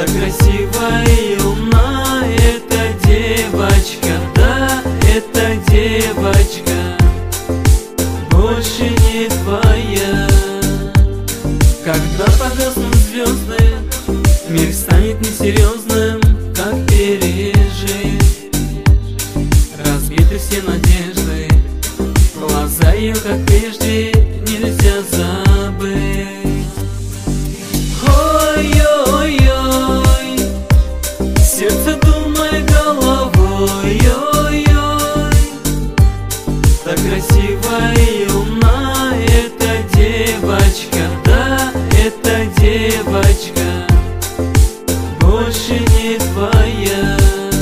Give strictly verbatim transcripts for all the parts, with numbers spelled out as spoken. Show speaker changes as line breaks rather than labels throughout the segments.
Так красива и умна эта девочка, да, эта девочка больше не твоя. Когда погаснут звезды, мир станет несерьезным, как пережить. Разбиты все надежды, глаза ее, как прежде, нельзя забыть. Ой-ой-ой, сердце думай головой, ой-ой. Так красива и умна эта девочка, да, эта девочка больше не твоя.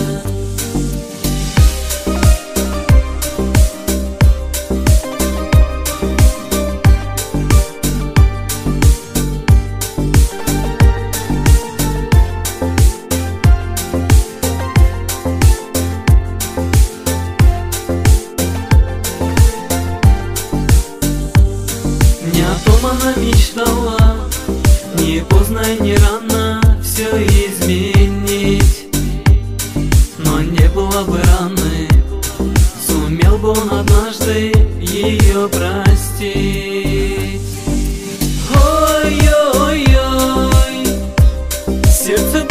Не о том она мечтала, не поздно и не рано все изменить. Но не было бы раны, сумел бы он однажды ее простить. Ой-ой-ой, сердце